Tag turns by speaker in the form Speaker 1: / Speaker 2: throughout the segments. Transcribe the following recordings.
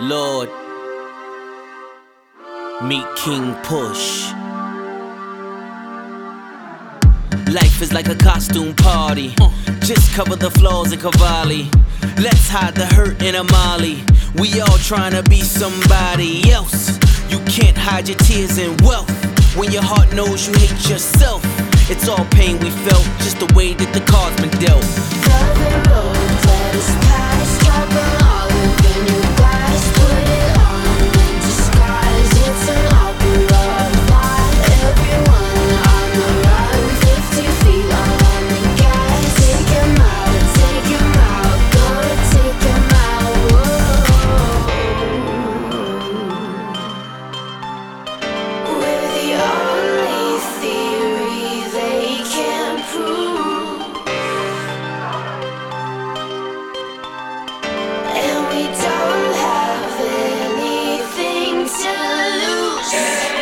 Speaker 1: Lord, meet King Push. Life is like a costume party. Just cover the flaws in Cavalli. Let's hide the hurt in Amali. We all trying to be somebody else. You can't hide your tears and wealth. When your heart knows you hate yourself, it's all pain we felt, just the way that the cards been dealt.
Speaker 2: Velvet road, let us pass. Drop an olive in your glass. Put it on in disguise. It's an opera of life. Everyone on the run, 50 feet long on the gas. Take him out, gonna take him out. Whoa. We're the only theory they can't prove, and we don't have anything to lose.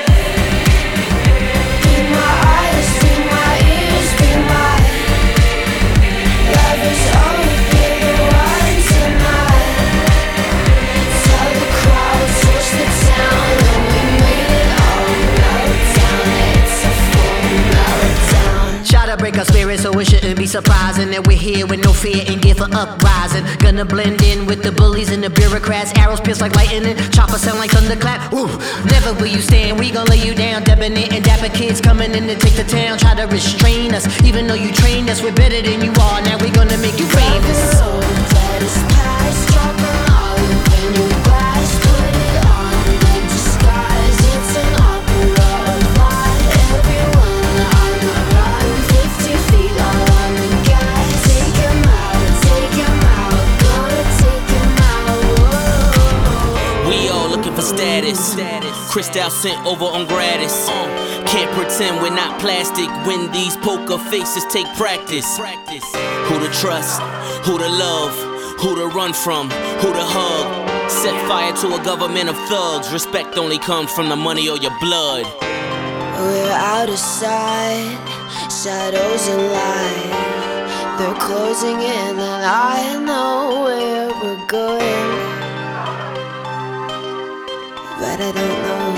Speaker 2: Be my eyes, be my ears, be my lovers. Only be the one tonight. Tell the crowd, switch the town, and we made it all meltdown. It's a full meltdown.
Speaker 3: Try to break our spirit, so it shouldn't be surprising that we're here with no fear and give for uprising. Gonna blend in with the bullies and the bureaucrats. Arrows pierce like lightning, choppers sound like thunderclap. Ooh, never will you stand, we gon' lay you down. Debonair and dapper kids coming in to take the town. Try to restrain us, even though you trained us. We're better than you are, now we gonna make you famous.
Speaker 2: Let us pass. Drop an olive in your glass. Put it on in disguise. It's an opera of life. Everyone on the run, 50 feet all on the gas. Take him out, gonna take him out. Whoa.
Speaker 1: We all looking for status. Cristal sent over on gratis. Can't pretend we're not plastic when these poker faces take practice. Who to trust, who to love, who to run from, who to hug. Set fire to a government of thugs. Respect only comes from the money or your blood.
Speaker 2: We're out of sight, shadows and light. They're closing in and I know where we're going, but I don't know